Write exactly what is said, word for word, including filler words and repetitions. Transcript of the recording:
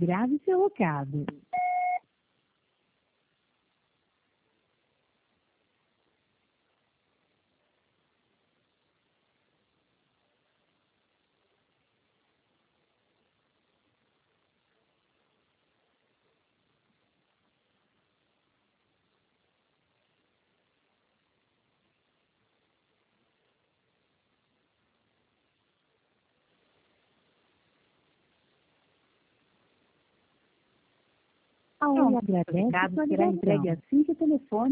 grave seu recado. A Oi agradece sua ligação. Será entregue assim que o telefone